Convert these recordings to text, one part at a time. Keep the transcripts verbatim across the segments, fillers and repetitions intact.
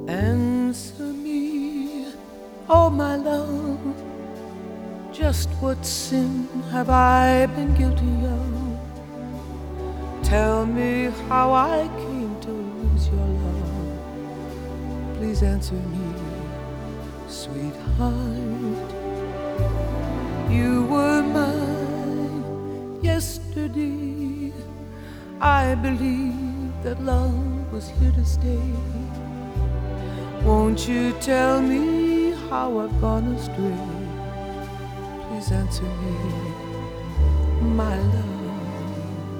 Answer me, oh my love, just what sin have I been guilty of? Tell me how I came to lose your love. Please answer me, sweetheart. You were mine yesterday. I believed that love was here to stay. Won't you tell me how I've gone astray? Please answer me, my love.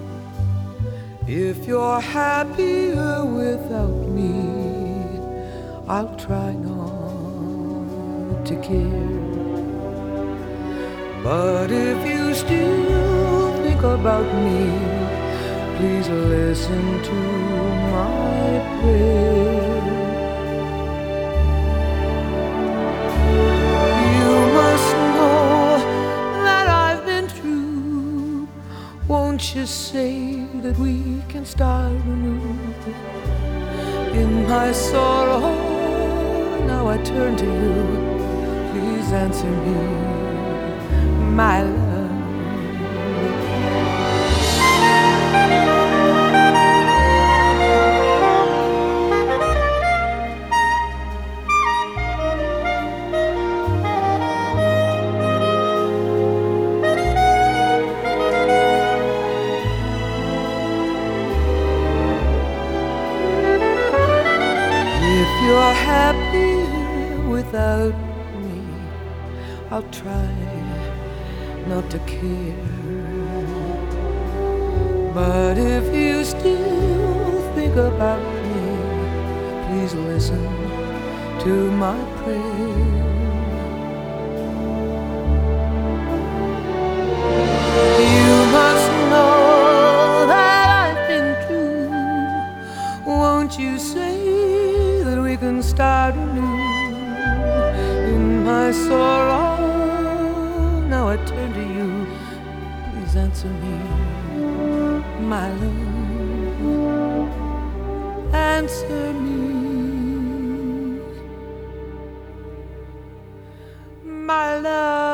If you're happier without me, I'll try not to care. But if you still think about me, please listen to my prayer. Won't you say that we can start anew? In my sorrow, now I turn to you. Please answer me, my love. If you're happy without me, I'll try not to care. But if you still think about me, please listen to my prayer. You must know that I've been true. Won't you say we can start anew? In my sorrow, now I turn to you. Please answer me, my love. Answer me, my love.